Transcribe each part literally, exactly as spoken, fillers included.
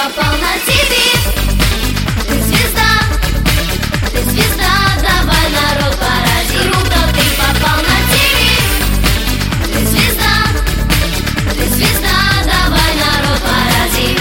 попал на ти ви. Ты звезда, ты звезда, давай, народ, порази. Круто, ты попал на ти ви. Ты звезда, ты звезда, давай, народ, порази.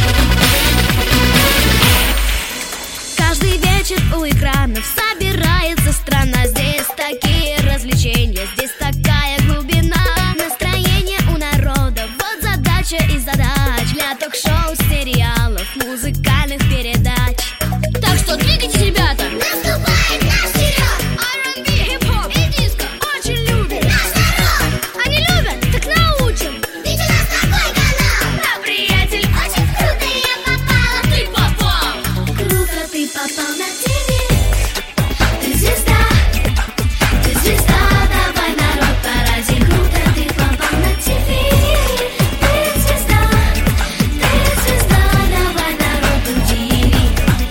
Каждый вечер у экранов собирается страна. Здесь такие развлечения, здесь такая глубина. Настроение у народа, вот задача из задач. Для ток-шоу, сериалов, музыкальных передач. Так что двигайтесь, ребята! Наступает наш черед. ар энд би, хип-хоп и диско очень любят Наш народ, Они любят, так научим. ведь у нас такой канал. Да, приятель, Очень круто я попала. ты попал. Круто, ты попал на ти ви. Ты звезда, ты звезда, давай, народ, порази. Круто, ты попал на ти ви. Ты звезда, ты звезда, давай, народ, удиви.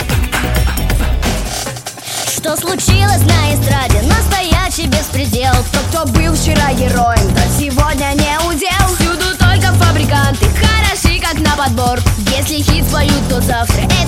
Что случилось на эстраде? Настоящий беспредел. Тот, кто был вчера героем, тот сегодня не удел. Всюду только фабриканты, хороши как на подбор. Если хит поют, то завтра